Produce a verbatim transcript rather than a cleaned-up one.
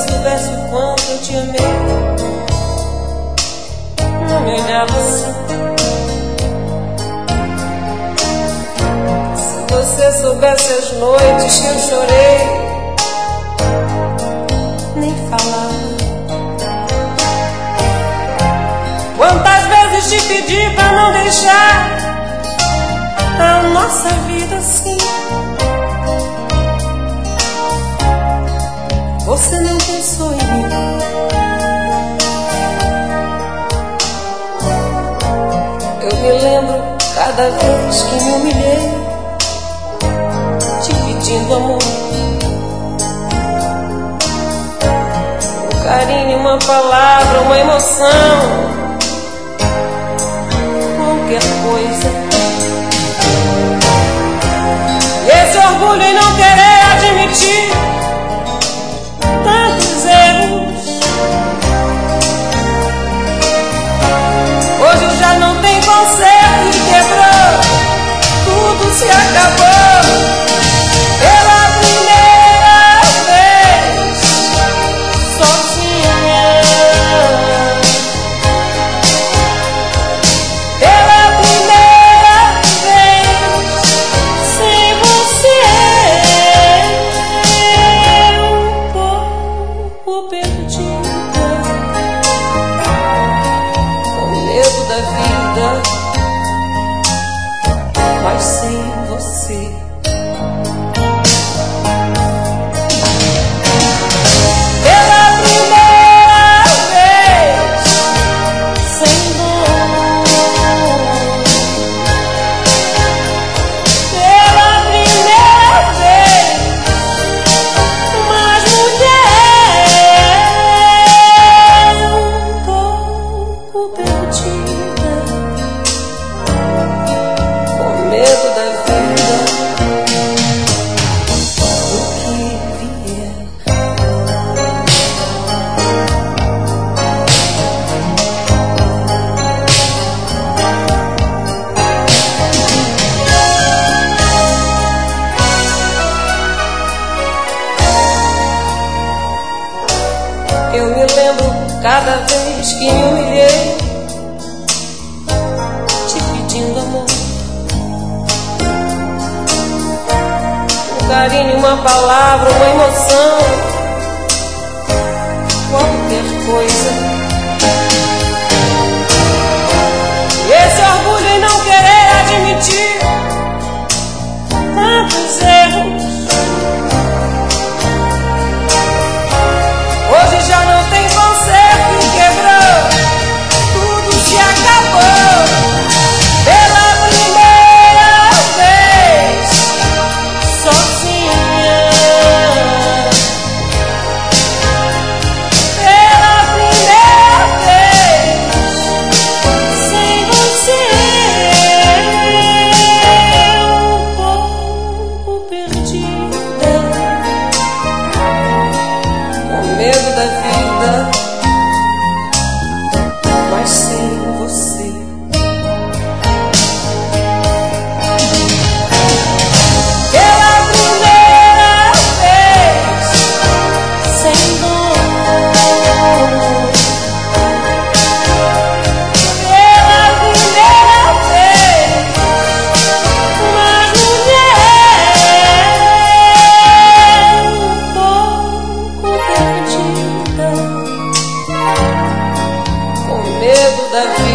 soubesse o quanto eu te amei, não me olhava assim. Se você soubesse as noites que eu chorei, nem falava. Quantas vezes te pedi pra não deixar a nossa vida assim. Você não pensou em mim. Eu me lembro cada vez que me humilhei, te pedindo amor, um carinho, uma palavra, uma emoção, qualquer coisa. E esse orgulho em não querer admitir tantos erros, hoje já não tem conserto e quebrou, tudo se acabou. Pela primeira vez, sozinha. Pela primeira vez, sem você, um pouco perdida, com medo da vida, mas sem você. Eu me lembro cada vez que me humilhei, te pedindo amor, um carinho, uma palavra, uma emoção, qualquer coisa. E esse orgulho em não querer admitir tantos erros, hoje já não tem conserto e quebrou, tudo se acabou. Pela primeira vez, sozinha. Pela primeira vez, sem você, um pouco perdida, com medo da vida, mas sem você. Pela primeira vez, sem dor. Pela primeira vez, uma mulher um pouco perdida, com medo da vida.